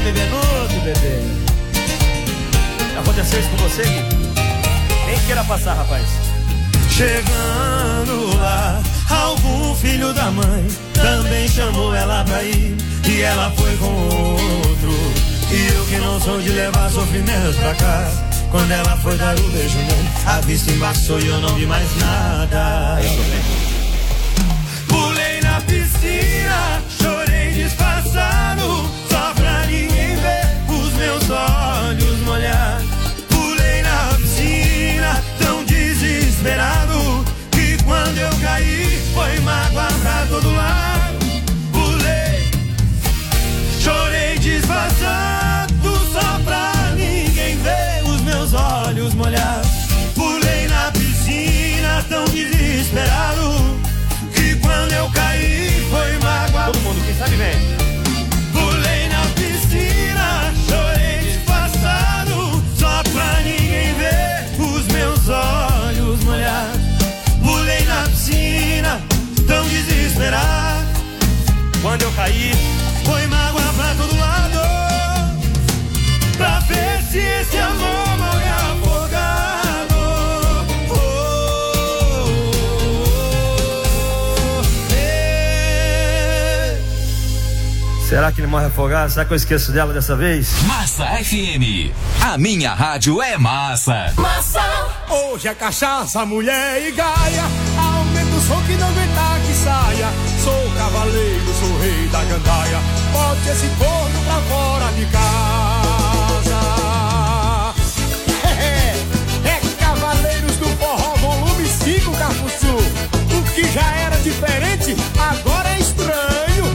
Bebenuto, bebê. Aconteceu isso com você, Gui? Nem queira passar, rapaz. Chegando lá, algum filho da mãe também chamou ela pra ir, e ela foi com outro. E eu que não sou de levar sofrimento pra casa, quando ela foi dar o beijo nele, a vista embaçou e eu não vi mais nada. Pulei na piscina, chorei disfarçado, só pra ninguém ver os meus olhos molhados. Pulei na piscina, tão desesperado, que quando eu caí, foi mágoa pra todo lado. Pulei, chorei disfarçado, só pra ninguém ver os meus olhos molhados. Pulei na piscina, tão desesperado, que quando eu caí, foi mágoa. Todo mundo, quem sabe vem. Pulei na piscina, chorei disfarçado, só pra ninguém ver os meus olhos molhados. Pulei na piscina, tão desesperado, Quando eu caí, foi mágoa pra todo lado, pra ver se esse amor morre afogado. será que ele morre afogado? Será que eu esqueço dela dessa vez? Massa FM, a minha rádio é massa. Massa. Hoje é cachaça, mulher e gaia, aumenta o som que não aguentar que saia. Sou cavaleiro, sou rei da gandaia, bote esse corno pra fora de casa. É Cavaleiros do Forró, volume 5, Cafuçu. O que já era diferente, agora é estranho.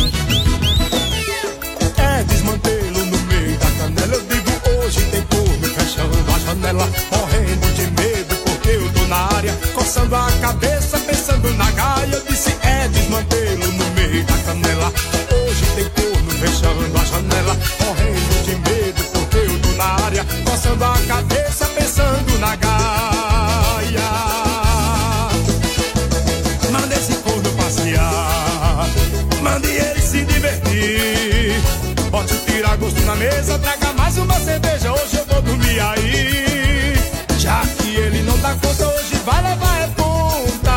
É desmantelo no meio da canela, eu digo hoje tem corno fechando a janela, morrendo de medo porque eu tô na área, coçando a cabeça, pensando na gaia. Eu disse é desmantelo no meio da canela, hoje tem corno fechando a janela, morrendo de medo porque eu tô na área, coçando a cabeça, pensando na gaia. Manda esse corno passear, mande ele se divertir, bote o tira-gosto na mesa, traga mais uma cerveja, hoje eu vou dormir aí. Já que ele não dá conta, hoje vai levar é ponta,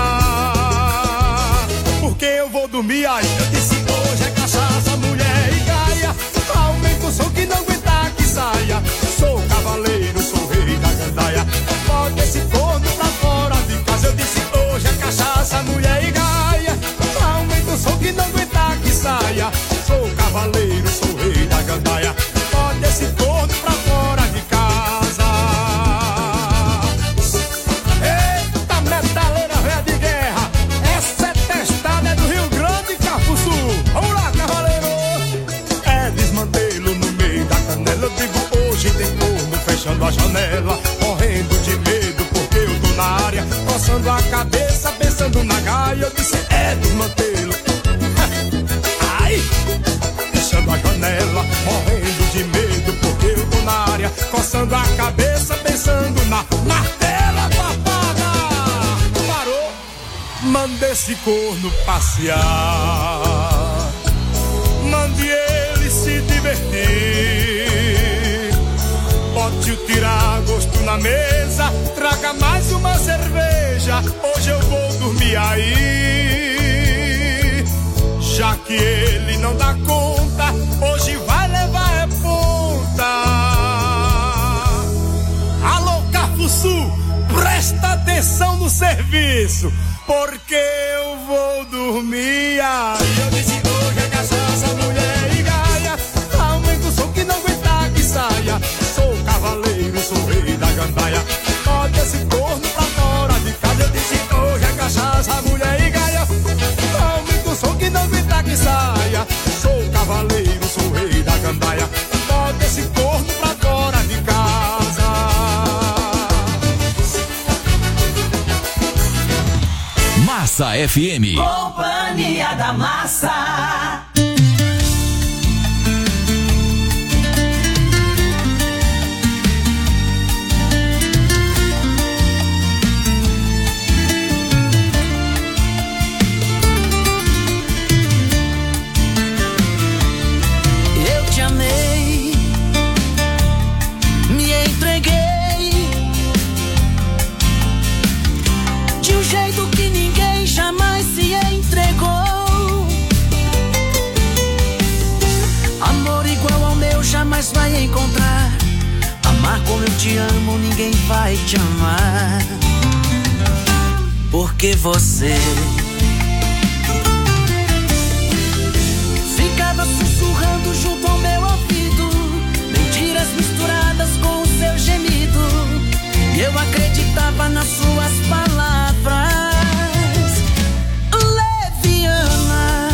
porque eu vou dormir aí. Eu disse hoje é cachaça, mulher e gaia, aumenta o som que não aguentar que saia. Sou cavaleiro, sou rei da gandaia, bota esse corno pra fora de casa. Eu disse hoje é cachaça, mulher e gaia, aumenta o som que não aguentar que saia. Sou cavaleiro, sou rei da gandaia, bota esse corno pra fora de casa. Eita metaleira velha de guerra, essa é testada, é do Rio Grande, Cafuçu. Vamos lá, cavaleiro. É desmantelo no meio da canela, eu digo hoje tem corno fechando a janela, morrendo de medo porque eu tô na área, coçando a cabeça, pensando na gaia. Eu disse é desmantelo. Ai, fechando a janela, morrendo de medo porque eu tô na área, coçando a cabeça, pensando na martela papada. Parou, manda esse corno passear, mande ele se divertir, bote o tira-gosto na mesa, traga mais uma cerveja, hoje eu vou dormir aí. Já que ele não dá conta, hoje vai levar é ponta. Alô, Cafuçu, presta atenção no serviço, porque eu vou dormir aí. Eu disse hoje é cachaça, mulher e gaia, aumenta o som que não aguentar que saia. Sou cavaleiro, sou rei da gandaia, bota esse corno pra fora de casa. Eu disse hoje é cachaça, mulher e gaia, aumenta o som que não aguentar que saia. Sou cavaleiro, sou rei da gandaia, bota esse corno pra fora de casa. Massa FM. Companhia da Massa. Eu te amei como eu te amo, ninguém vai te amar. Porque você ficava sussurrando junto ao meu ouvido, mentiras misturadas com o seu gemido, e eu acreditava nas suas palavras. Leviana,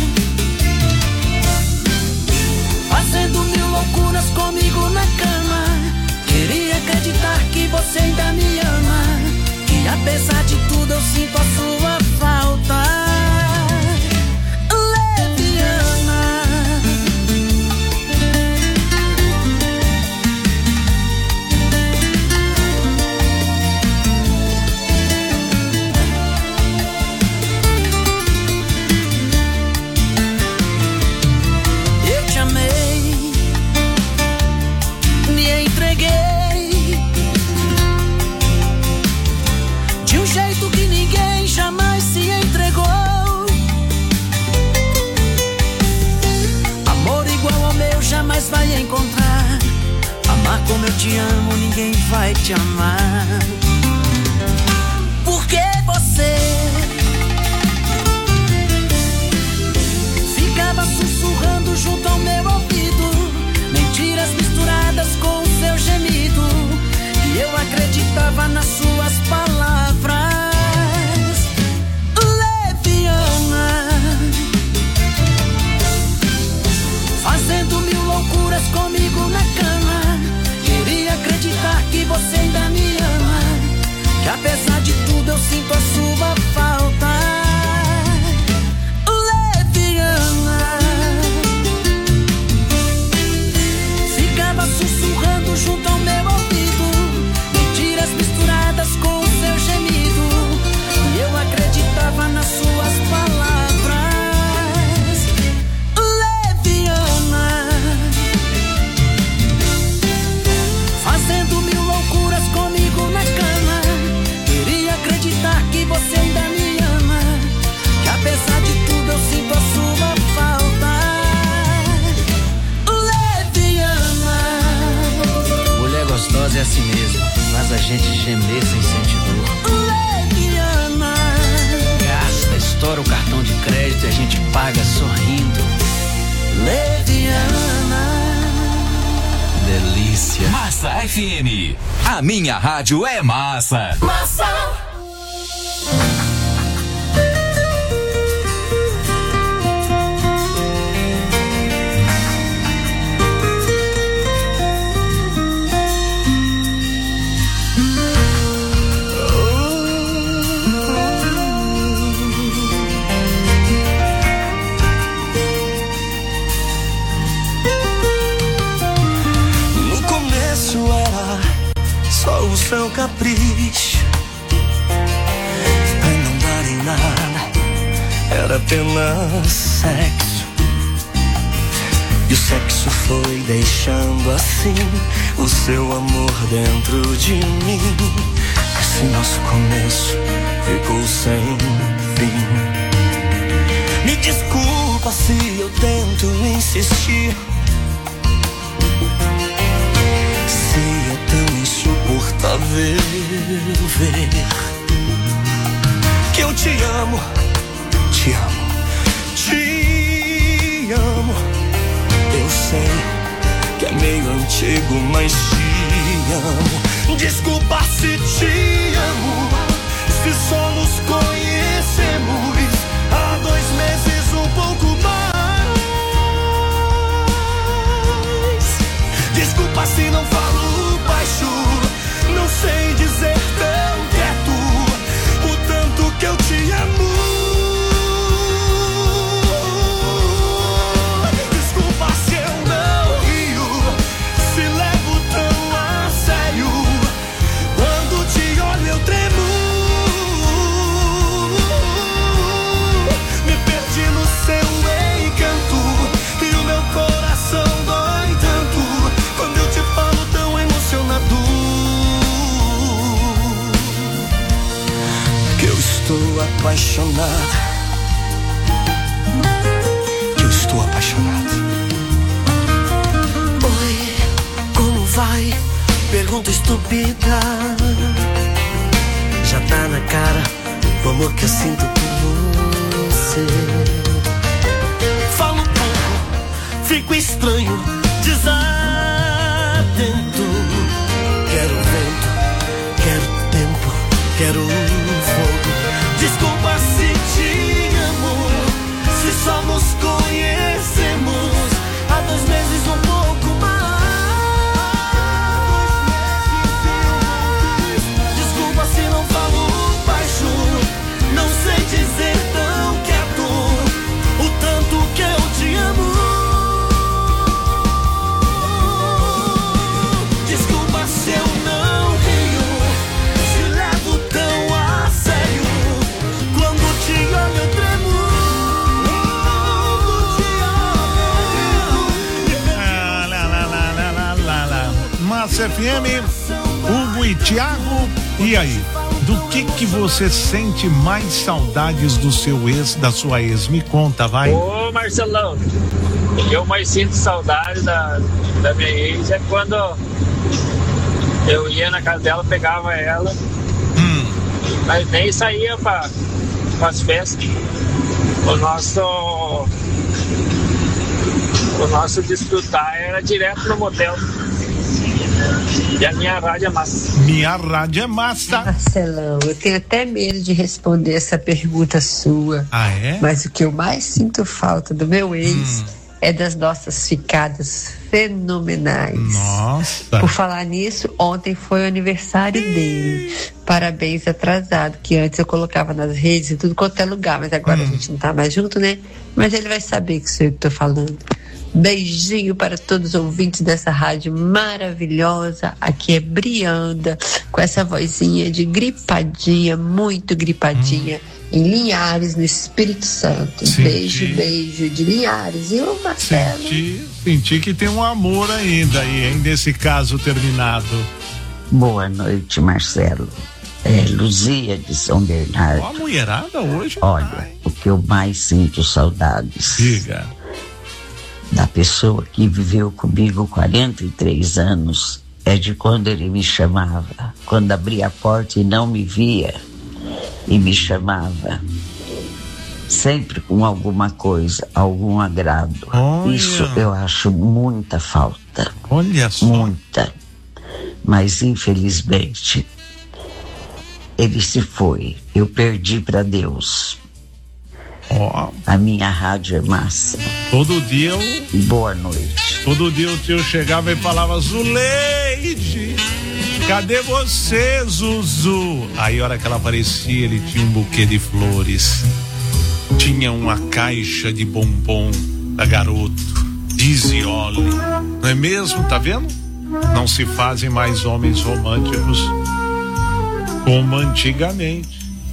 fazendo mil loucuras comigo na cama. Queria acreditar que você ainda me ama, que apesar de tudo eu sinto a sua falta. Jamais vai encontrar. Amar como eu te amo, ninguém vai te amar. Porque você ficava sussurrando junto ao meu ouvido, mentiras misturadas com o seu gemido, e eu acreditava nas suas palavras. Leviana, fazendo mil loucuras comigo na cama. Queria acreditar que você ainda me ama, que apesar de tudo eu sinto a sua falta. Leviana, ficava sussurrando junto ao meu ouvido, mentiras misturadas com o seu gemido, e eu acreditava nas suas palavras. Fazendo mil loucuras comigo na cama. Queria acreditar que você ainda me ama, que apesar de tudo eu sinto a sua falta. Leviana, mulher gostosa é assim mesmo, faz a gente gemer sem sentir dor. Leviana, gasta, estoura o cartão de crédito e a gente paga sorrindo. Leviana, delícia. Massa FM, a minha rádio é massa. Massa. O seu capricho pra não dar em nada era apenas sexo, e o sexo foi deixando assim o seu amor dentro de mim. Esse nosso começo ficou sem fim. Me desculpa se eu tento insistir, se é tão insuportável ver que eu te amo, te amo, te amo. Eu sei que é meio antigo, mas te amo. Desculpa se te amo, se só nos conhecemos há 2 meses, um pouco mais. Desculpa se não falo baixo, não sei dizer tão quieto o tanto que eu te amo. Desculpa se eu não rio, se levo tão a sério. Quando te olho eu tremo, me perdi no seu encanto e o meu coração dói tanto quando eu te falo tão emocionado que eu estou apaixonado, que eu estou apaixonado. Oi, como vai? Pergunta pergunta estúpida. Já tá na cara o amor que eu sinto por você. Falo pouco, fico estranho, desatento. Quero vento, quero tempo, quero fogo. Desculpa se te amo, se só nos conhecemos há 2 meses, um pouco mais. Desculpa se não falo baixo, não sei dizer tão quieto o tanto que eu te amo. Desculpa se eu não rio, se levo tão a sério. Quando te olho eu tremo. Massa FM, Hugo e Thiago. E aí, do que você sente mais saudades do seu ex, da sua ex? Me conta, vai. Ô Marcelão, eu mais sinto saudade da minha ex é quando eu ia na casa dela, pegava ela, mas nem saía para as festas. O nosso desfrutar era direto no motel. E a minha rádio é massa. Minha rádio é massa. Marcelão, eu tenho até medo de responder essa pergunta sua. Ah, é? Mas o que eu mais sinto falta do meu ex é das nossas ficadas fenomenais. Nossa. Por falar nisso, ontem foi o aniversário dele. Parabéns atrasado, que antes eu colocava nas redes e tudo quanto é lugar, mas agora a gente não tá mais junto, né? Mas ele vai saber que sou eu que tô falando. Beijinho para todos os ouvintes dessa rádio maravilhosa. Aqui é Brianda, com essa vozinha de gripadinha, muito gripadinha, em Linhares, no Espírito Santo. Beijo de Linhares. E o Marcelo? Senti que tem um amor ainda aí, hein, nesse caso terminado. Boa noite, Marcelo. Luzia de São Bernardo. Ó, a mulherada hoje. Olha, o que eu mais sinto saudades. Diga. Da pessoa que viveu comigo 43 anos é de quando ele me chamava, quando abria a porta e não me via e me chamava, sempre com alguma coisa, algum agrado. Olha. Isso eu acho muita falta. Olha só. Muita. Mas infelizmente ele se foi, eu perdi para Deus. A minha rádio é massa. Todo dia eu... Boa noite. Todo dia o tio chegava e falava: Zuleide, cadê você, Zuzu? Aí a hora que ela aparecia, ele tinha um buquê de flores, tinha uma caixa de bombom da Garoto, Dizioli. Não é mesmo? Tá vendo? Não se fazem mais homens românticos como antigamente.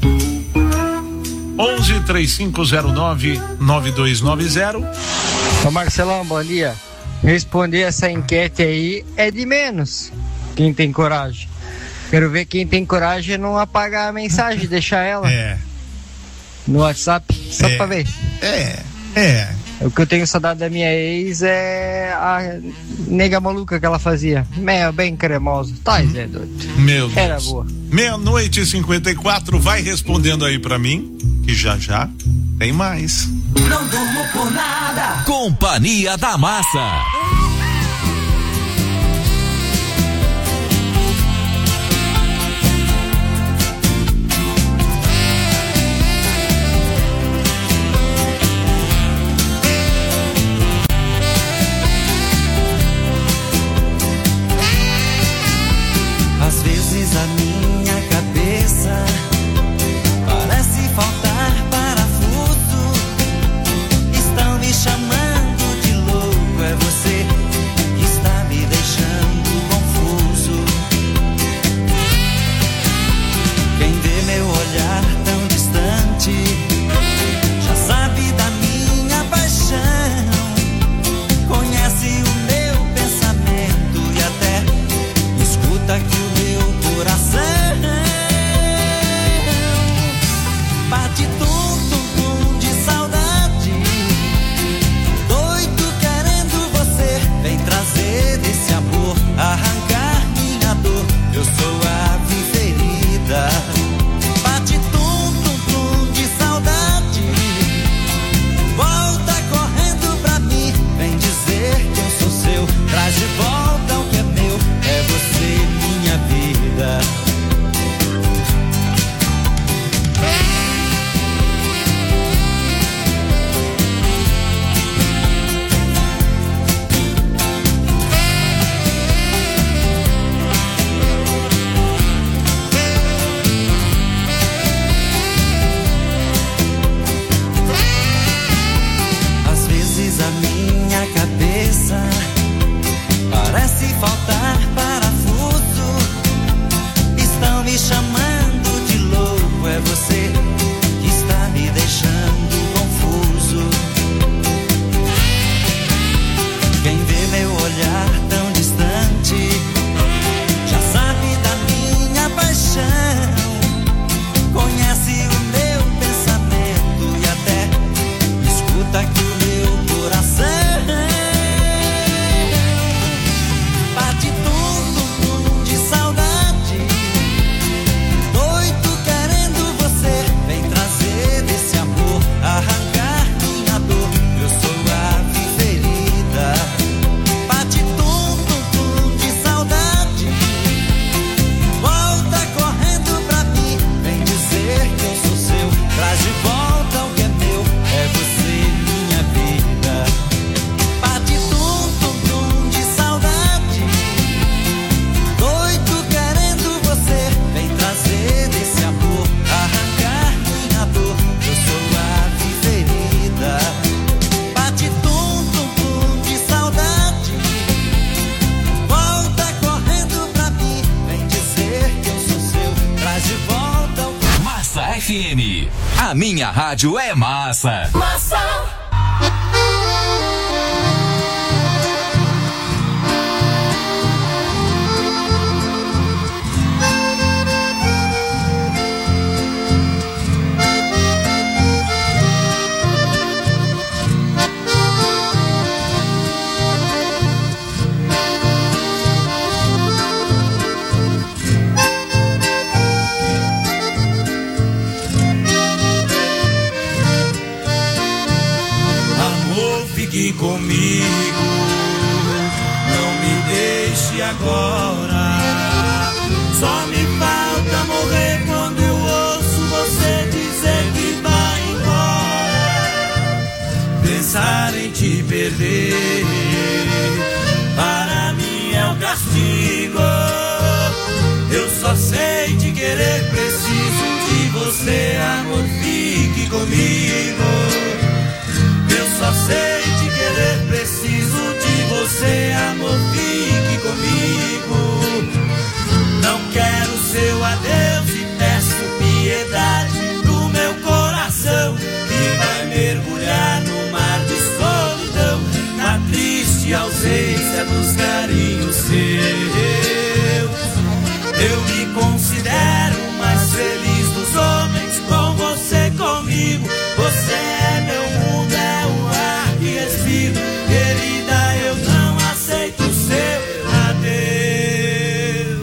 11-3509-9290. Ô Marcelão, bom dia. Responder essa enquete aí é de menos. Quem tem coragem? Quero ver quem tem coragem não apagar a mensagem, deixar ela no WhatsApp, só pra ver. O que eu tenho saudade da minha ex é a nega maluca que ela fazia. Bem cremosa. Tá, Zé doido. Meu Deus. Era boa. 00:54, vai respondendo aí pra mim, que já tem mais. Não durmo por nada. Companhia da Massa. Às vezes a minha cabeça parece faltar parafuso. Estão me chamando de louco, é você FM. A minha rádio é massa. Massa. Fique comigo, não me deixe agora. Só me falta morrer quando eu ouço você dizer que vai embora. Pensar em te perder, para mim é um castigo. Eu só sei te querer, preciso de você, amor, fique comigo. Eu só sei te querer, preciso de você, amor, fique comigo. Não quero seu adeus e peço piedade do meu coração, que vai mergulhar no mar de solidão, na triste ausência dos carinhos seus. Eu me considero o mais feliz dos homens, com você comigo. Você é meu mundo, é o ar que respiro. Querida, eu não aceito o seu adeus.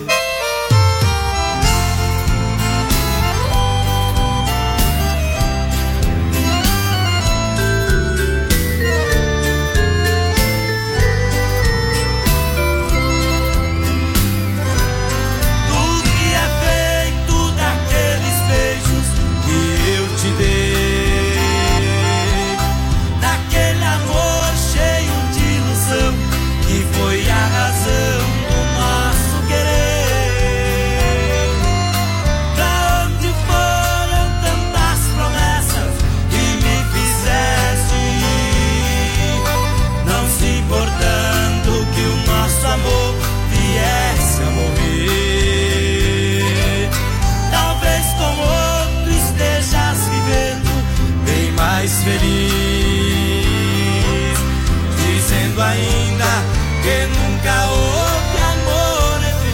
Tudo que é feito daqueles beijos que eu te dei, daquele amor cheio de ilusão, que foi a razão do nosso querer. Pra onde foram tantas promessas que me fizeste, não se importando que o nosso amor viesse a morrer. Talvez com outro estejas vivendo bem mais feliz, dizendo ainda que nunca houve amor entre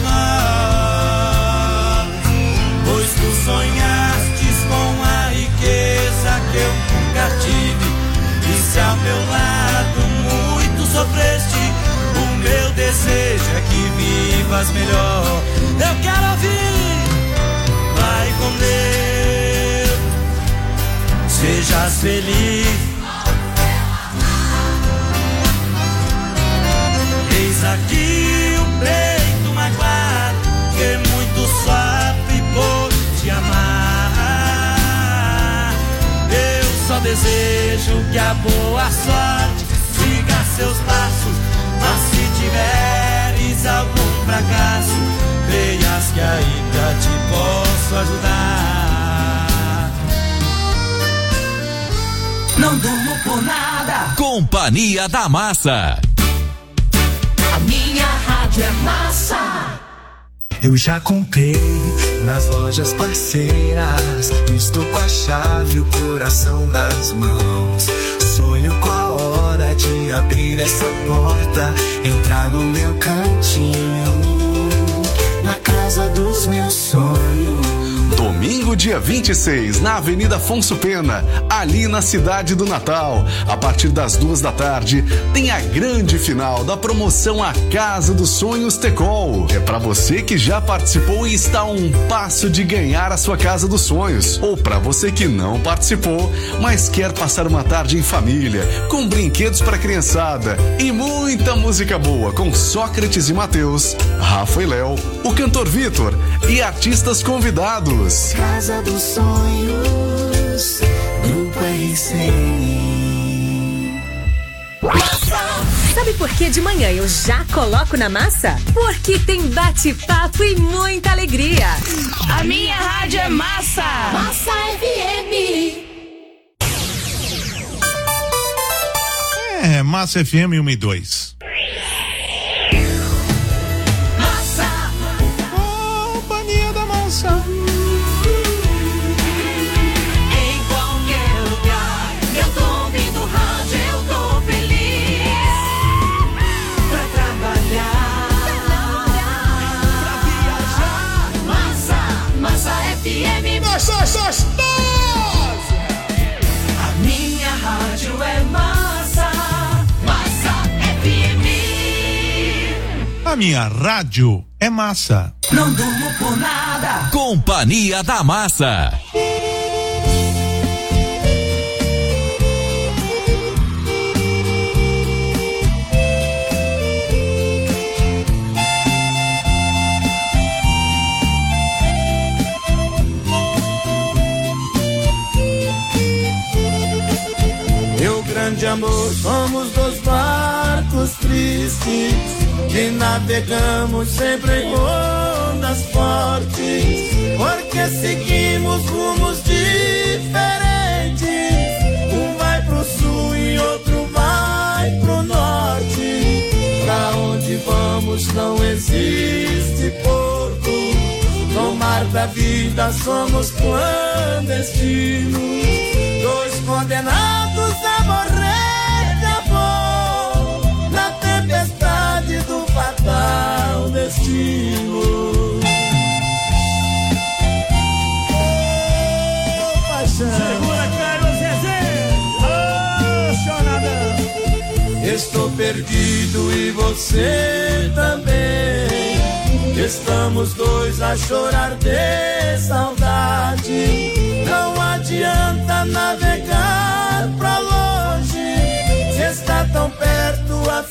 nós, pois tu sonhastes com a riqueza que eu nunca tive, e se ao meu lado muito sofreste, o meu desejo é que vivas melhor. Eu quero ouvir, vai com Deus, sejas feliz. Eis aqui o peito magoado, que muito sofre por te amar. Eu só desejo que a boa sorte siga seus passos, mas se tiveres algum fracasso, creias que ainda te posso ajudar. Não durmo por nada. Companhia da Massa. A minha rádio é massa. Eu já comprei nas lojas parceiras, estou com a chave, o coração nas mãos. Sonho com a hora de abrir essa porta, entrar no meu cantinho, na casa dos meus sonhos. Domingo, dia 26, na Avenida Afonso Pena, ali na cidade do Natal. A partir das 2 da tarde, tem a grande final da promoção A Casa dos Sonhos Tecol. É pra você que já participou e está a um passo de ganhar a sua Casa dos Sonhos. Ou pra você que não participou, mas quer passar uma tarde em família, com brinquedos pra criançada e muita música boa com Sócrates e Mateus, Rafa e Léo, o cantor Vitor e artistas convidados. Casa dos Sonhos, Grupo RCN. Sabe por que de manhã eu já coloco na massa? Porque tem bate-papo e muita alegria. A minha rádio é massa. Massa FM. É, Massa FM 1 e 2. Companhia da Massa. A minha rádio é massa. Não durmo por nada. Companhia da Massa. Meu grande amor, somos dois barcos tristes que navegamos sempre em ondas fortes, porque seguimos rumos diferentes. Um vai pro sul e outro vai pro norte. Pra onde vamos não existe porto. No mar da vida somos clandestinos, dois condenados a morrer de amor na tempestade do fatal destino. Oh, paixão. Segura, Caio Zezé. Oh, chonadão. Estou perdido e você também. Estamos dois a chorar de saudade. Não adianta navegar pra longe, se está tão perto a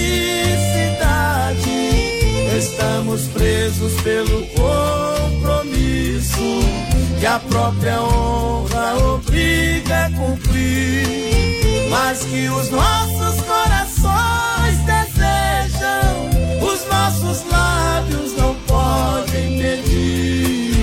felicidade. Estamos presos pelo compromisso que a própria honra obriga a cumprir, mas que os nossos corações desejam, os nossos lábios não podem pedir.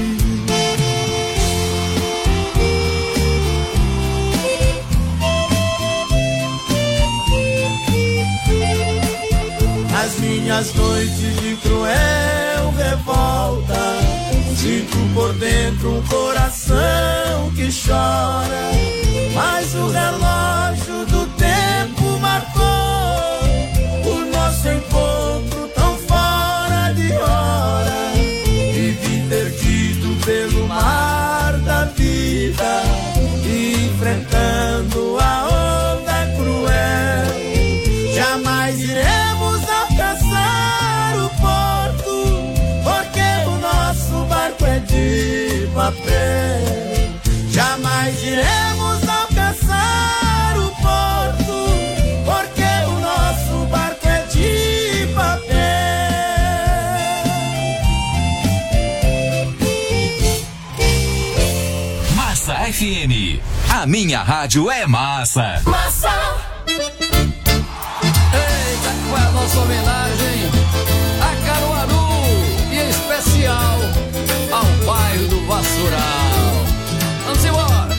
Nas minhas noites de cruel revolta, sinto por dentro um coração que chora, mas o relógio do tempo marcou o nosso encontro tão fora de hora. Vivi perdido pelo mar da vida, enfrentando a onda cruel. Jamais iremos alcançar o porto, porque o nosso barco é de papel. Jamais iremos alcançar o porto, porque o nosso barco é de papel. Massa FM. A minha rádio é massa. Massa. Eita, qual é a nossa homenagem a Caruaru e em especial ao bairro do Vassoural. Vamos embora.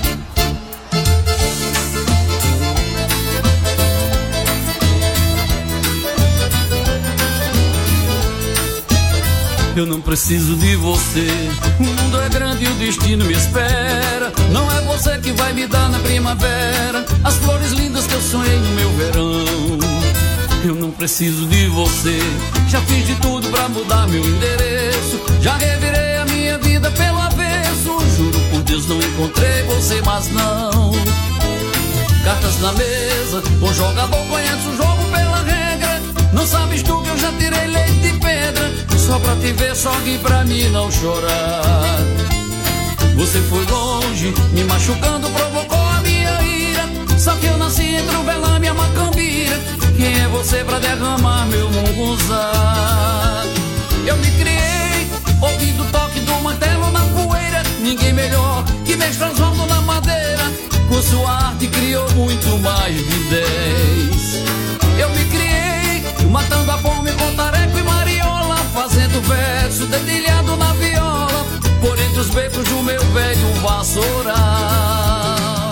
Eu não preciso de você, o mundo é grande e o destino me espera. Não é você que vai me dar na primavera as flores lindas que eu sonhei no meu verão. Eu não preciso de você, já fiz de tudo pra mudar meu endereço, já revirei a minha vida pelo avesso. Juro por Deus não encontrei você, mas não. Cartas na mesa, o jogador conhece o jogo pela regra. Não sabes tu que eu já tirei leite de pedra, só pra te ver, só que pra mim não chorar. Você foi longe, me machucando, provocou a minha ira. Só que eu nasci entre o velame e a macambira. Quem é você pra derramar meu munguzá? Eu me criei, ouvindo o toque do martelo na poeira. Ninguém melhor que mestre Oswaldo na madeira. Com sua arte criou muito mais de 10. Eu me criei, matando a fome com tareco e mariola, fazendo verso dedilhado na viola, por entre os becos do meu velho Vassoural.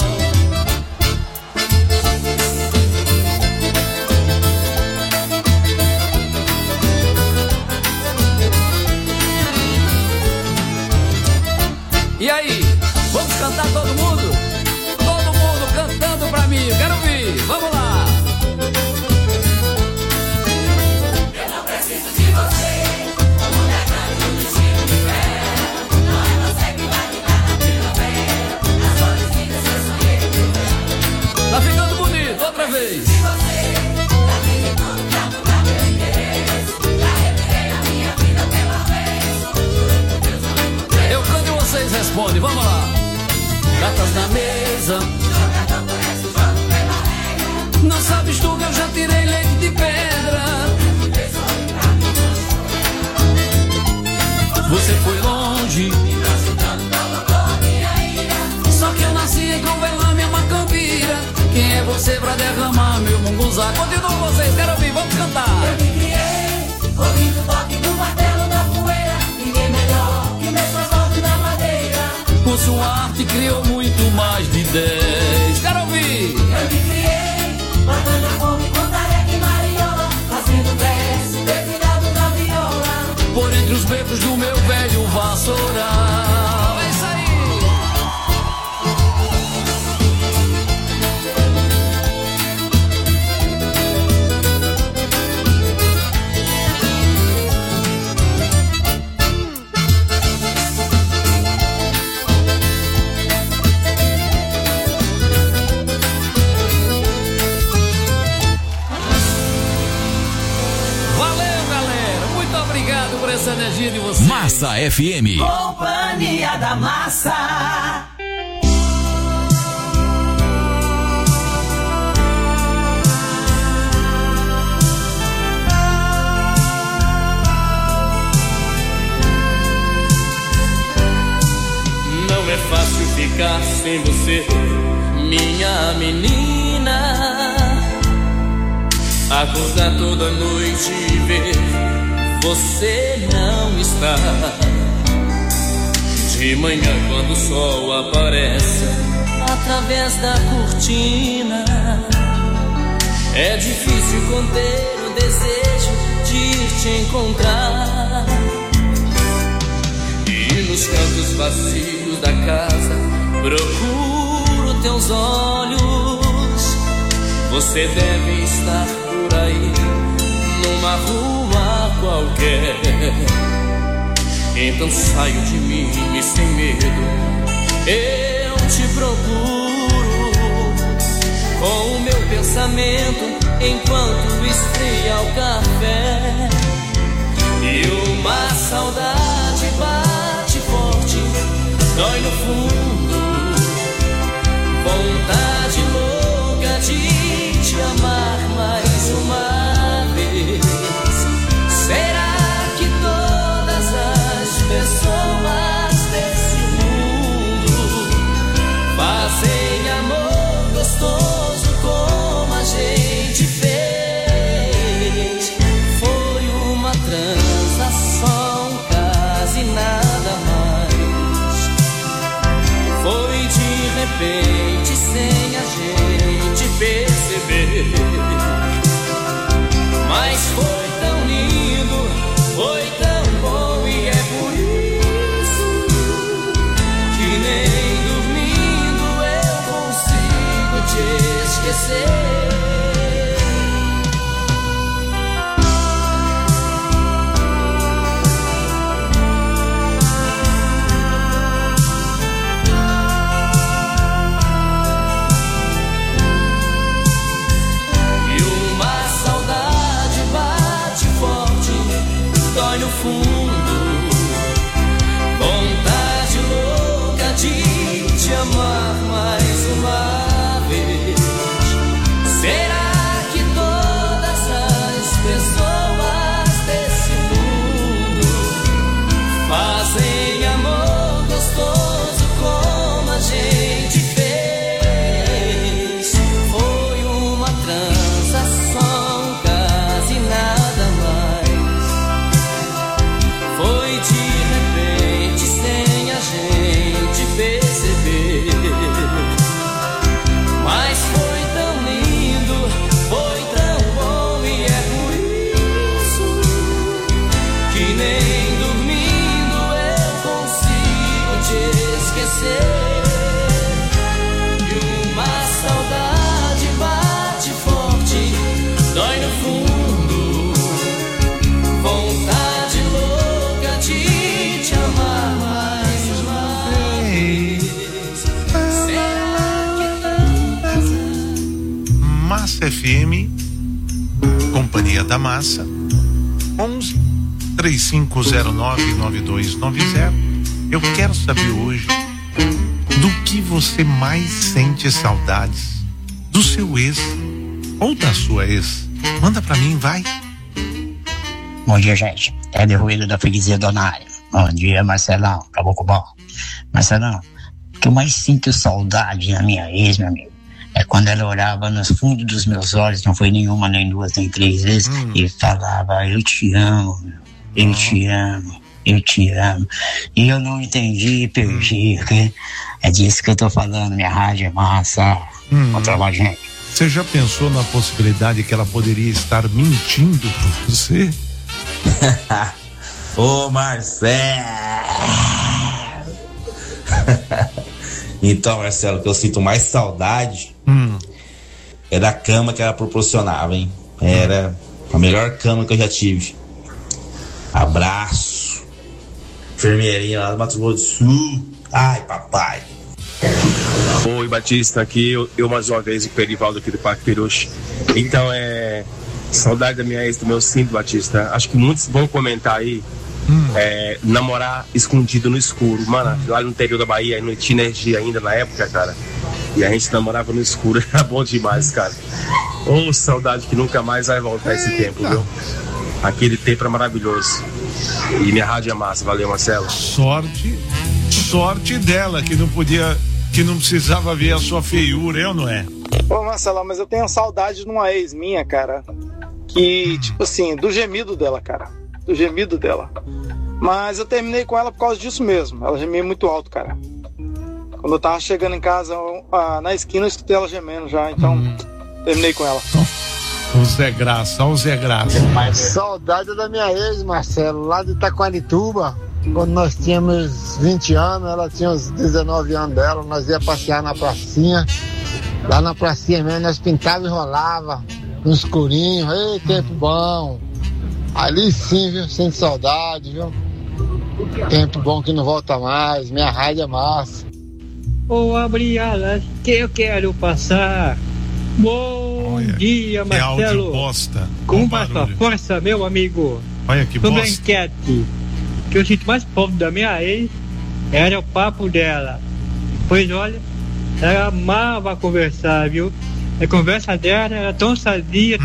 E aí, vamos cantar todo mundo? Todo mundo cantando pra mim, quero ouvir, vamos lá! gozar. Continua vocês, quero ouvir, vamos cantar. Eu me criei, ouvindo o toque do martelo da poeira. Ninguém melhor que Mestre Oswaldo da madeira. Com sua arte criou muito mais de 10. Quero ouvir. Eu me criei, matando a fome com tareca e mariola, fazendo verso, defilhado da viola. Por entre os becos do meu velho vassoural. É isso aí. Por essa energia de você. Massa FM. Companhia da Massa. Não é fácil ficar sem você, minha menina. Acordar toda noite e ver você não está. De manhã quando o sol aparece através da cortina, é difícil conter o desejo de ir te encontrar. E nos cantos vazios da casa procuro teus olhos. Você deve estar por aí, numa rua qualquer. Então saio de mim e sem medo eu te procuro, com o meu pensamento enquanto esfria o café. E uma saudade bate forte, dói no fundo, vontade louca de te amar mais uma vez. Será que todas as pessoas desse mundo fazem amor gostoso como a gente fez? Foi uma transação, quase nada mais. Foi de repente, sem a gente perceber. Mas foi tão lindo, foi tão bom, e é por isso que nem dormindo eu consigo te esquecer. Dói no fundo, vontade louca de te amar mais uma vez. Será que todas as pessoas desse mundo fazem amor gostoso como a gente fez? Foi uma transação, quase nada mais. Foi de repente, sem a gente perceber. Mas foi tão lindo, foi tão bom, e é por isso que nem dormindo eu consigo te esquecer. E uma saudade bate forte, dói no fundo, vontade louca de te amar mais uma vez. Será que Massa FM, Companhia da Massa, 11 3509 9290. Eu quero saber hoje do que você mais sente saudades, do seu ex ou da sua ex. Manda pra mim, vai. Bom dia, gente. É de Ruído da freguesia Dona Área. Bom dia, Marcelão. Caboclo bom. Marcelão, o que eu mais sinto saudade na minha ex, meu amigo, Quando ela olhava nos fundos dos meus olhos, não foi nenhuma, nem duas, nem três vezes, e falava, eu te amo, eu te amo, eu te amo. E eu não entendi e perdi, ok? É disso que eu tô falando, minha rádio é massa. Bom trabalho, gente. Você já pensou na possibilidade que ela poderia estar mentindo pra você? Ô, Marcelo! Então, Marcelo, o que eu sinto mais saudade é da cama que ela proporcionava, hein? Era a melhor cama que eu já tive. Abraço. Enfermeirinha lá do Mato Grosso do Sul. Ai, papai. Oi, Batista, aqui eu mais uma vez, o Perivaldo aqui do Parque Peruche. Então, saudade da minha ex, do meu cinto, Batista. Acho que muitos vão comentar aí, namorar escondido no escuro. Mano, lá no interior da Bahia, não tinha energia ainda na época, cara. E a gente namorava no escuro, era bom demais, cara. Ô, saudade que nunca mais vai voltar esse tempo, viu? Aquele tempo é maravilhoso. E minha rádio é massa, valeu, Marcelo. Sorte dela, que não precisava ver a sua feiura, não é? Ô, Marcelo, mas eu tenho saudade de uma ex minha, cara, que, tipo assim, do gemido dela, cara, do gemido dela. Mas eu terminei com ela por causa disso mesmo, ela gemia muito alto, cara. Quando eu tava chegando em casa, na esquina, eu escutei ela gemendo já, então terminei com ela. O Zé Graça, olha o Zé Graça. Saudade da minha ex, Marcelo, lá de Itaquarituba. Quando nós tínhamos 20 anos, ela tinha uns 19 anos dela, nós ia passear na pracinha. Lá na pracinha mesmo, nós pintava e rolava, no escurinho. Ei, tempo bom. Ali sim, viu, sem saudade, viu. Tempo bom que não volta mais, minha rádio é massa. Abre alas que eu quero passar. Bom dia, Marcelo. Com sua força, meu amigo. Olha que sobre bosta. A enquete que eu sinto mais pobre da minha ex era o papo dela. Pois olha, ela amava conversar, viu? A conversa dela era tão sadia,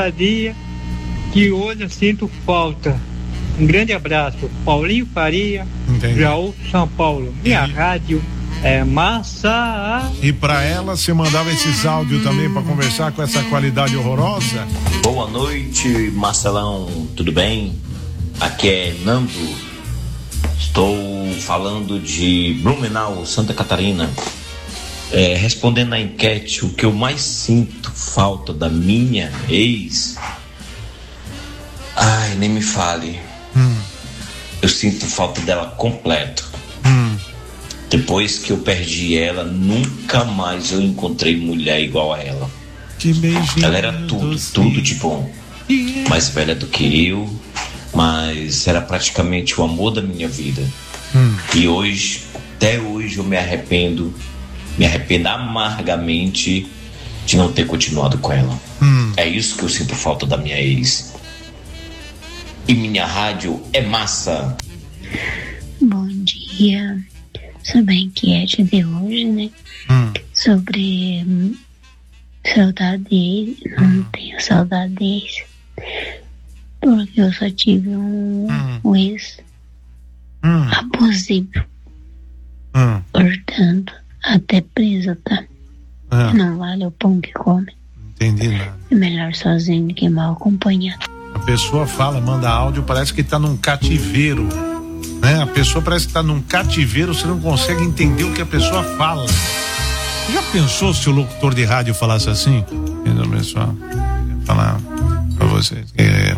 que hoje eu sinto falta. Um grande abraço, Paulinho Faria, Jaú, São Paulo. Minha rádio é massa. E pra ela, você mandava esses áudios também pra conversar com essa qualidade horrorosa? Boa noite, Marcelão, tudo bem? Aqui é Nando. Estou falando de Blumenau, Santa Catarina. Respondendo à enquete, o que eu mais sinto falta da minha ex, ai, nem me fale. Eu sinto falta dela completo. Depois que eu perdi ela, nunca mais eu encontrei mulher igual a ela. Ela era tudo de bom. Mais velha do que eu, mas era praticamente o amor da minha vida. E hoje, até hoje, eu me arrependo amargamente de não ter continuado com ela. É isso que eu sinto falta da minha ex. E minha rádio é massa. Bom dia. Sobre a enquete de hoje, né? Sobre saudade de ex. Não tenho saudade de ex. Porque eu só tive um ex abusivo. Portanto, até presa, tá? Não vale o pão que come. Entendi nada. É melhor sozinho do que mal acompanhado. A pessoa fala, manda áudio, parece que tá num cativeiro, né? A pessoa parece que tá num cativeiro, você não consegue entender o que a pessoa fala. Já pensou se o locutor de rádio falasse assim? Então, pessoal, vou falar pra vocês.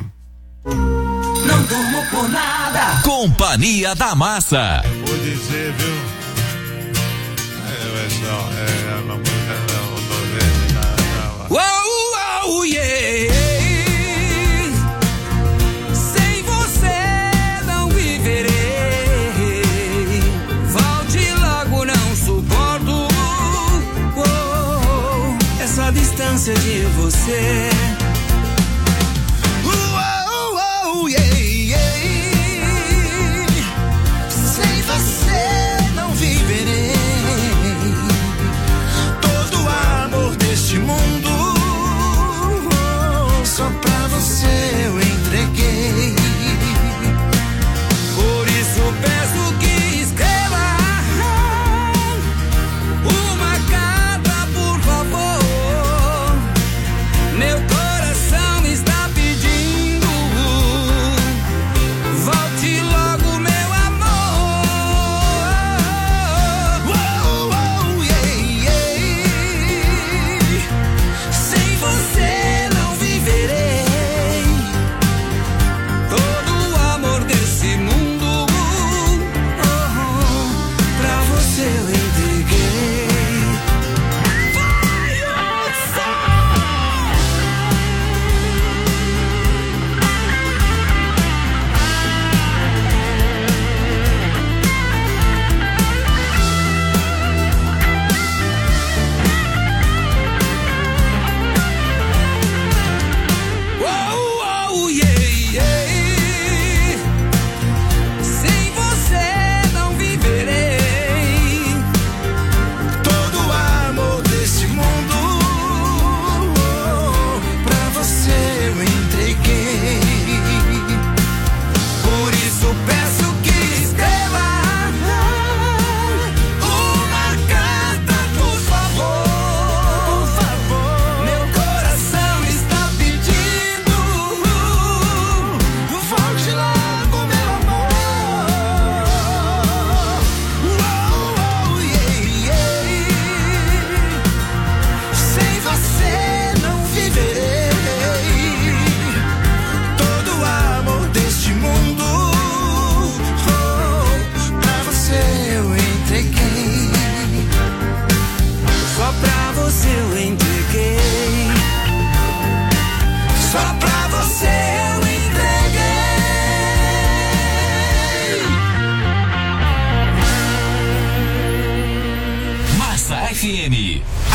Não durmo por nada. Companhia da Massa. Eu vou dizer, viu? Uou, yeah. Sem você não viverei. Volte logo, não suporto essa distância de você. Uou, yeah, yeah. Sem você não viverei. Todo o amor deste mundo, só pra você eu entreguei. Por isso peço que escreva uma carta, por favor.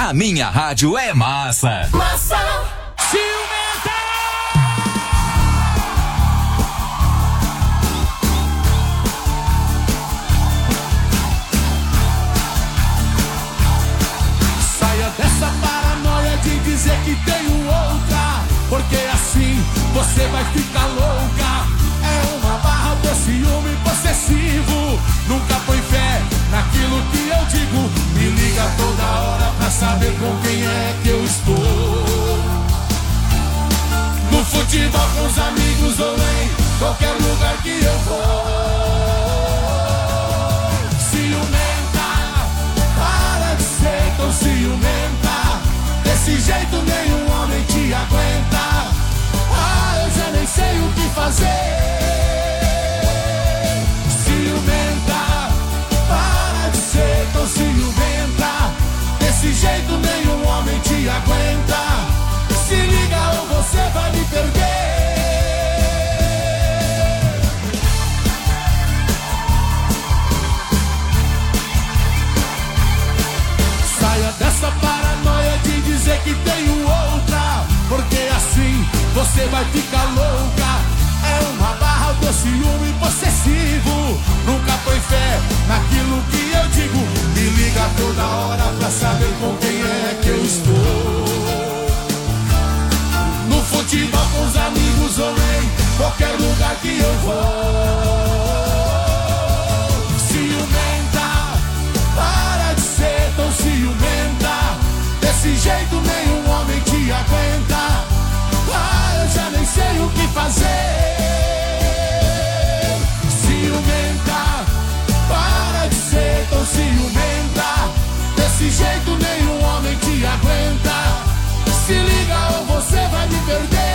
A minha rádio é massa. Massa. Ciumenta! Saia dessa paranoia de dizer que tenho outra, porque assim você vai ficar louca. É uma barra do ciúme possessivo. Nunca põe fé naquilo que eu digo. Me liga toda hora pra saber com quem é que eu estou. No futebol com os amigos ou em qualquer lugar que eu vou. Ciumenta, para de ser tão ciumenta. Desse jeito nenhum homem te aguenta. Ah, eu já nem sei o que fazer. Ciumenta, para de ser tão ciumenta. Desse jeito nenhum homem te aguenta. Se liga ou você vai me perder. Saia dessa paranoia de dizer que tenho outra, porque assim você vai ficar louca. É uma barra do ciúme possessivo. Nunca põe fé naquilo que eu digo. Me liga toda hora pra saber com quem é que eu estou. No futebol com os amigos ou em qualquer lugar que eu vou. Ciumenta, para de ser tão ciumenta. Desse jeito nenhum homem te aguenta. Ah, eu já nem sei o que fazer. Ciumenta, para de ser tão ciumenta. Desse jeito nenhum homem te aguenta. Se liga ou você vai me perder.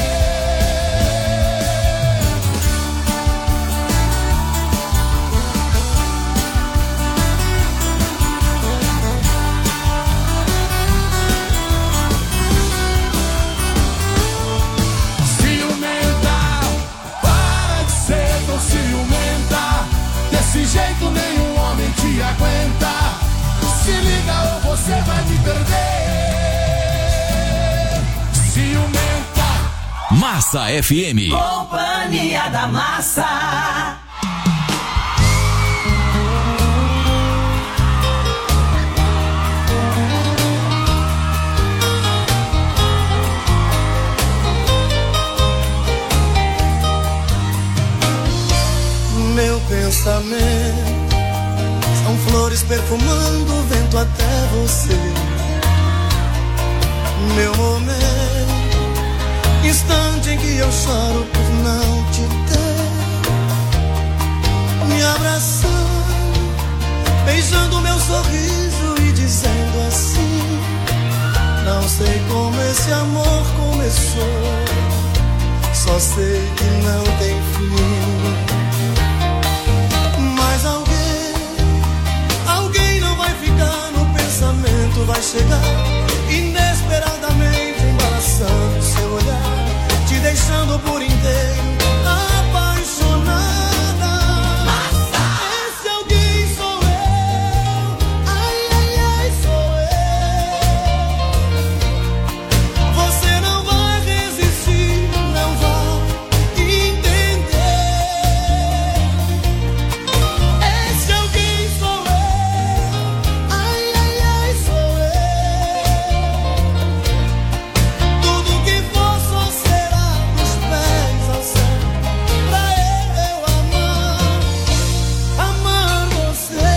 Ciumenta, para de ser tão ciumenta. Desse jeito nenhum homem te aguenta. Se liga ou você vai me perder. Massa FM. Companhia da Massa. Meu pensamento são flores perfumando o vento até você. Meu momento, instante em que eu choro por não te ter. Me abraçando, beijando meu sorriso e dizendo assim: não sei como esse amor começou, só sei que não tem fim. Mas alguém não vai ficar no pensamento, vai chegar inesperadamente, embaraçando seu olhar, te deixando por inteiro apaixonada. Esse alguém sou eu, ai, ai, ai, sou eu. Você não vai resistir, não vai entender. Esse alguém sou eu, ai, ai, ai, sou eu. Tudo que for só será dos pés ao céu, pra eu amar você.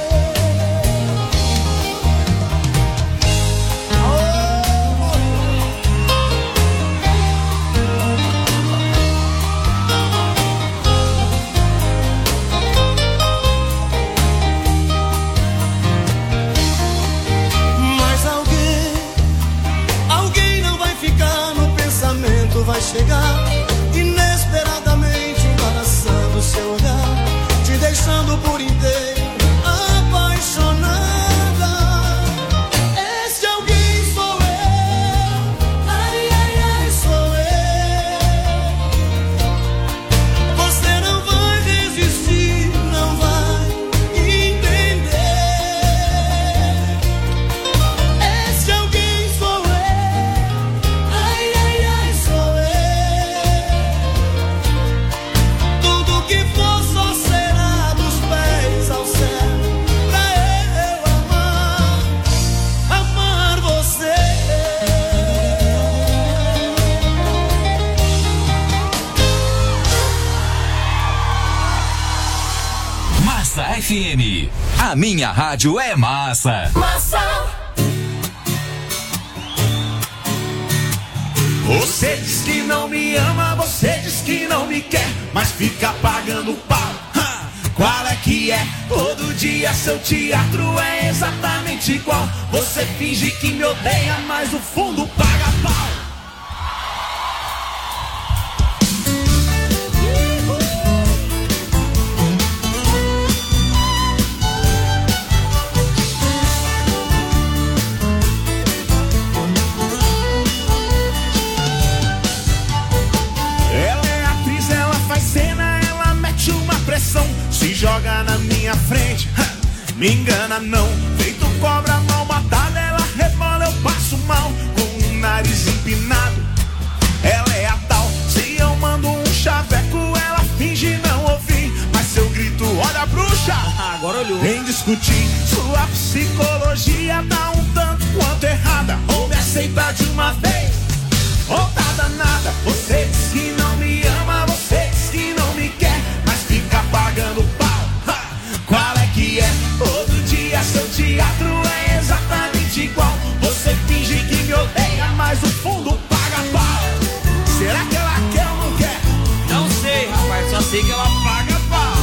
Mas alguém não vai ficar no pensamento, vai chegar inesperadamente, embaraçando seu olhar, te deixando por inteiro apaixonada. Esse alguém sou eu, ai, ai, ai, sou eu. Você não vai resistir, não vai entender. FM. A minha rádio é massa. Você diz que não me ama, você diz que não me quer, mas fica pagando pau. Qual é que é? Todo dia seu teatro é exatamente igual. Você finge que me odeia, mas no fundo paga pau. Se joga na minha frente, me engana não. Feito cobra mal matada, ela rebola, eu passo mal. Com o nariz empinado, ela é a tal. Se eu mando um chaveco, ela finge não ouvir. Mas se eu grito, olha a bruxa, agora olhou. Vem discutir, sua psicologia tá um tanto quanto errada. Ou me aceita de uma vez, ou tá danada. Você diz que não me ama, você diz que não me quer, mas fica pagando pau. Qual é que é? Todo dia seu teatro é exatamente igual. Você finge que me odeia, mas no fundo paga pau. Será que ela quer ou não quer? Não sei, rapaz, só sei que ela paga pau.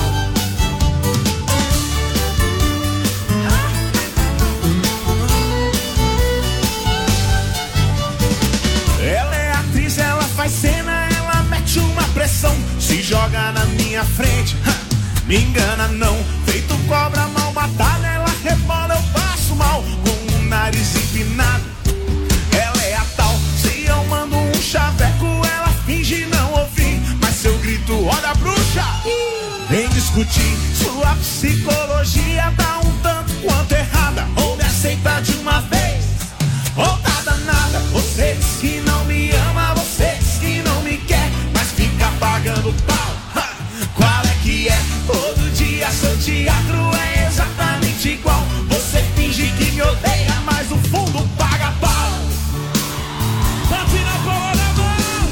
Ela é atriz, ela faz cena, ela mete uma pressão. Se joga na minha frente, me engana não. Feito cobra mal matada, ela rebola, eu passo mal. Com o nariz empinado, ela é a tal. Se eu mando um chaveco, ela finge não ouvir. Mas se eu grito, olha a bruxa, vem discutir. Sua psicologia tá um tanto quanto errada. Ou me aceita de uma vez, ou tá danada. Você diz que não me ama, você diz que não me quer, mas fica pagando pau. Qual é que é? Todo dia seu teatro é exatamente igual. Você finge que me odeia, mas no fundo paga pau. Bate na bola na mão.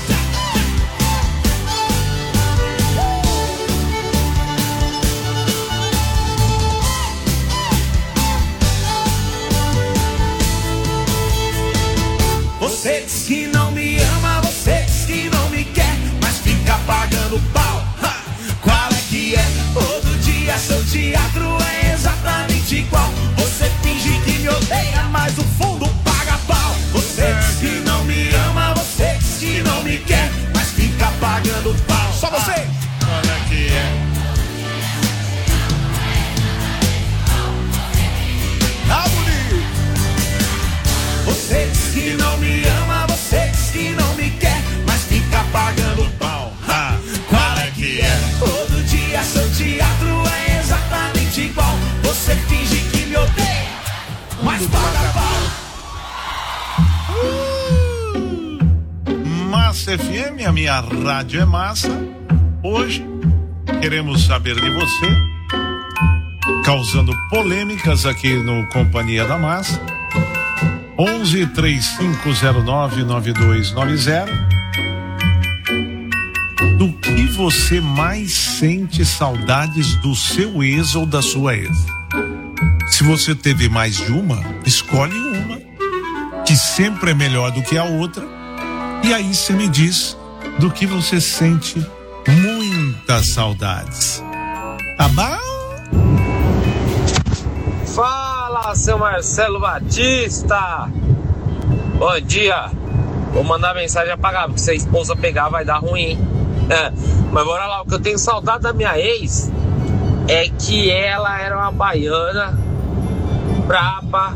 Você diz que não me ama, você diz que não me quer, mas fica pagando pau. Qual é que é? Todo dia seu teatro é exatamente igual. Você finge que me odeia, mas no fundo paga pau. Você diz que não me ama, você diz que não me quer, mas fica pagando pau. Só você! Qual é que é? Tá bonito! Você diz que não me ama, você diz que não me quer, mas fica pagando pau. Qual é que é? Todo dia seu teatro é exatamente igual. Você finge que me odeia, mas paga pau. Massa FM, a minha rádio é massa. Hoje queremos saber de você, causando polêmicas aqui no Companhia da Massa. 11-3509-9290. Do que você mais sente saudades do seu ex ou da sua ex? Se você teve mais de uma, escolhe uma, que sempre é melhor do que a outra, e aí você me diz do que você sente muitas saudades. Tá bom? Fala, seu Marcelo Batista. Bom dia. Vou mandar mensagem apagada, porque se a esposa pegar vai dar ruim. Mas bora lá, o que eu tenho saudade da minha ex é que ela era uma baiana braba,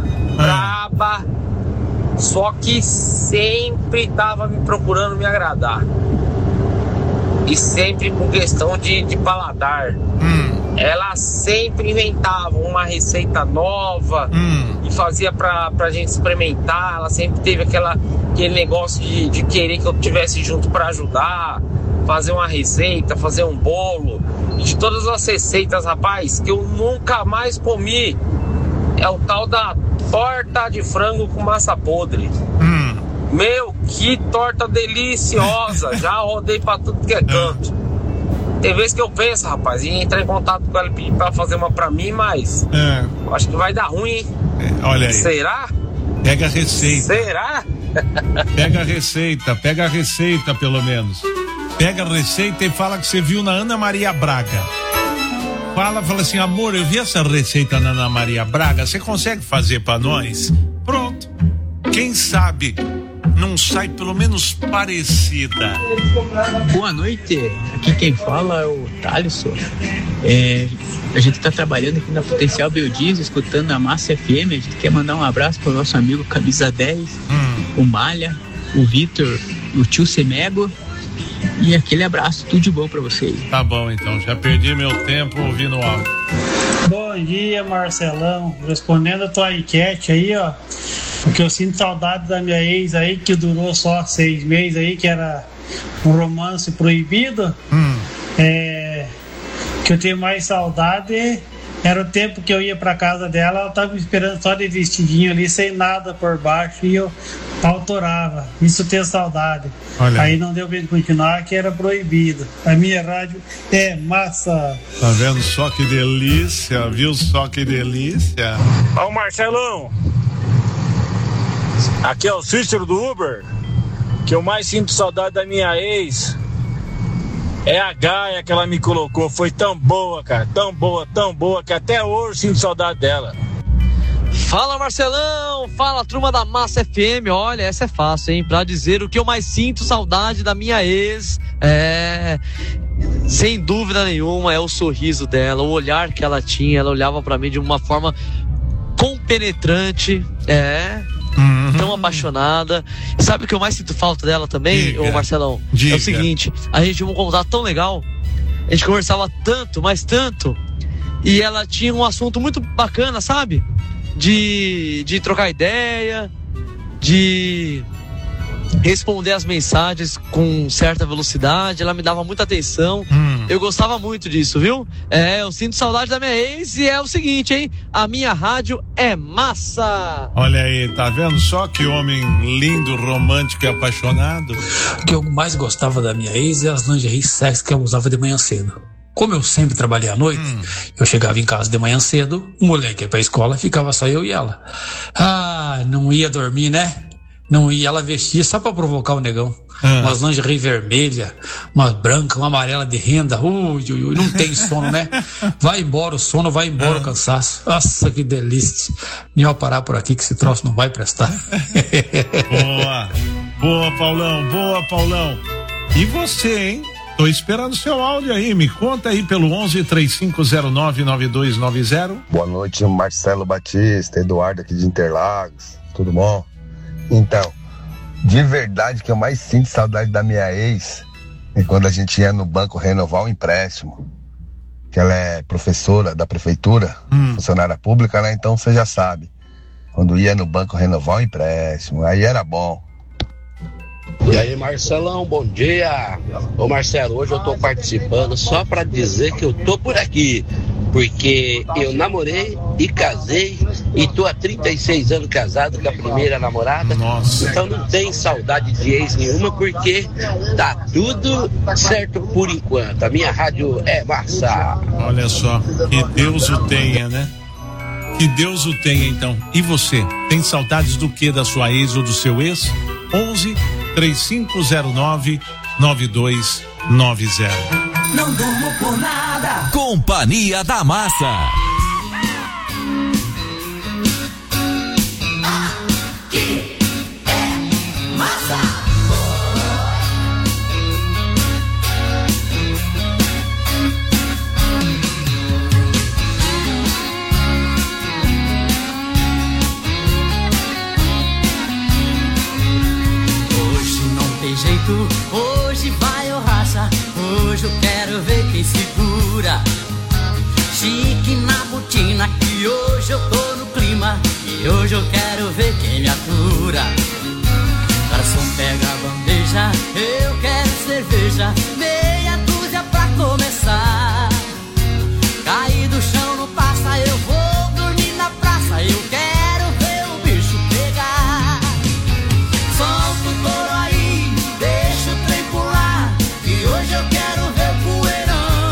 só que sempre tava me procurando me agradar. E sempre com questão de paladar. Ela sempre inventava uma receita nova e fazia pra gente experimentar. Ela sempre teve aquele negócio de querer que eu estivesse junto pra ajudar, fazer uma receita, fazer um bolo. E de todas as receitas, rapaz, que eu nunca mais comi é o tal da torta de frango com massa podre. Meu, que torta deliciosa! Já rodei pra tudo que é canto. Tem vezes que eu penso, rapaz, em entrar em contato com ela e pedir pra ela fazer uma pra mim, mas eu acho que vai dar ruim, hein? Olha aí. Será? Pega a receita. Será? Pega a receita pelo menos. Pega a receita e fala que você viu na Ana Maria Braga. Fala assim, amor, eu vi essa receita na Ana Maria Braga, você consegue fazer pra nós? Pronto. Quem sabe não sai pelo menos parecida. Boa noite, aqui quem fala é o Thaleson. A gente está trabalhando aqui na Potencial Biodiesel, escutando a Massa FM. A gente quer mandar um abraço para o nosso amigo Camisa 10, o Malha, o Vitor, o tio Semego. E aquele abraço, tudo de bom para vocês. Tá bom, então, já perdi meu tempo ouvindo o áudio. Bom dia, Marcelão. Respondendo a tua enquete aí, ó, porque eu sinto saudade da minha ex aí, que durou só 6 meses aí, que era um romance proibido. Que eu tenho mais saudade era o tempo que eu ia pra casa dela, ela tava me esperando só de vestidinho ali, sem nada por baixo, e eu autorava. Isso eu tenho saudade. Olha. Aí não deu pra continuar, que era proibido. A minha rádio é massa. Tá vendo só que delícia, viu só que delícia? Ó, Marcelão, aqui é o Cícero do Uber. Que eu mais sinto saudade da minha ex é a Gaia que ela me colocou. Foi tão boa, cara, tão boa, que até hoje sinto saudade dela. Fala, Marcelão, fala, turma da Massa FM. Olha, essa é fácil, hein, pra dizer o que eu mais sinto saudade da minha ex sem dúvida nenhuma, é o sorriso dela, o olhar que ela tinha. Ela olhava pra mim de uma forma compenetrante, tão apaixonada. Sabe o que eu mais sinto falta dela também, ô Marcelão? É o seguinte, a gente tinha um contato tão legal, a gente conversava tanto, mas tanto, e ela tinha um assunto muito bacana, sabe? De trocar ideia, de responder as mensagens com certa velocidade. Ela me dava muita atenção. Eu gostava muito disso, viu? Eu sinto saudade da minha ex. E é o seguinte, hein? A minha rádio é massa. Olha aí, tá vendo só que homem lindo, romântico e apaixonado? O que eu mais gostava da minha ex é as lingeries sexy que eu usava de manhã cedo. Como eu sempre trabalhei à noite, eu chegava em casa de manhã cedo, o moleque ia pra escola, ficava só eu e ela. Não ia dormir, né? Não ia, ela vestia só pra provocar o negão. Umas lingerie vermelha, uma branca, uma amarela de renda. Não tem sono, né? Vai embora o sono, vai embora o cansaço. Nossa, que delícia. Melhor parar por aqui que esse troço não vai prestar. Boa, Paulão. E você, hein? Tô esperando seu áudio aí, me conta aí pelo 11-3509-9290. Boa noite, Marcelo Batista, Eduardo aqui de Interlagos, tudo bom? Então, de verdade que eu mais sinto saudade da minha ex é quando a gente ia no banco renovar o empréstimo, que ela é professora da prefeitura, funcionária pública, né? Então você já sabe, quando ia no banco renovar o empréstimo, aí era bom. E aí, Marcelão, bom dia. Ô Marcelo, hoje eu tô participando só pra dizer que eu tô por aqui, porque eu namorei e casei e tô há 36 anos casado com a primeira namorada. Nossa. Então não tem saudade de ex nenhuma, porque tá tudo certo por enquanto. A minha rádio é massa. Olha só, que Deus o tenha, né? Que Deus o tenha, então. E você, tem saudades do que da sua ex ou do seu ex? 11-3509-9290. Não durmo por nada. Companhia da Massa. Aqui é massa. Jeito, hoje vai ou racha, hoje eu quero ver quem segura. Chique na botina, que hoje eu tô no clima, e hoje eu quero ver quem me atura. Garçom, pega a bandeja, eu quero cerveja, meia dúzia pra começar. Cair do chão não passa, eu vou dormir na praça, eu quero ver o bicho pegar. Solta o touro aí, deixa o trem pular, e hoje eu quero ver o poeirão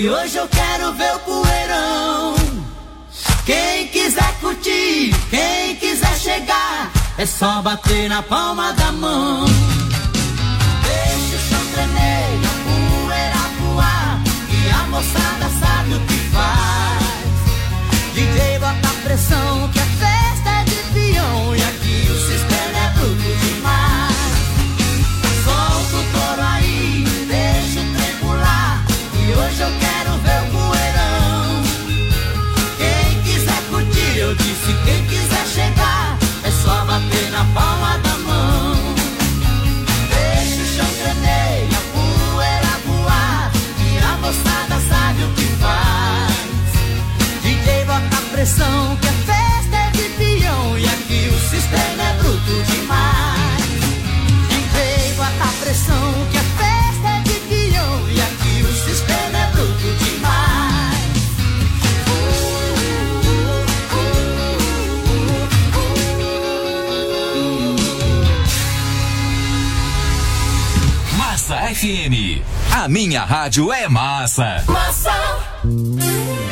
E hoje eu quero ver o poeirão. Quem quiser curtir, quem quiser chegar, é só bater na palma da mão. Deixa o chão tremer, a poeira voar, e a moçada sabe o que faz. DJ bota pressão, que a festa é de peão, e aqui o sistema é bruto demais. Solta o touro aí, deixa o trem pular, e hoje eu quero ver o poeirão. Quem quiser curtir, eu disse, quem quiser chegar, é só bater na palma da mão. Deixa o chão tremer, a poeira voar, e a moçada sabe o que faz. DJ bota pressão, que a festa é de peão, e aqui o sistema é bruto demais. DJ bota pressão, que a festa é de peão, e aqui o sistema é bruto demais. Massa FM, a minha rádio é massa. Massa.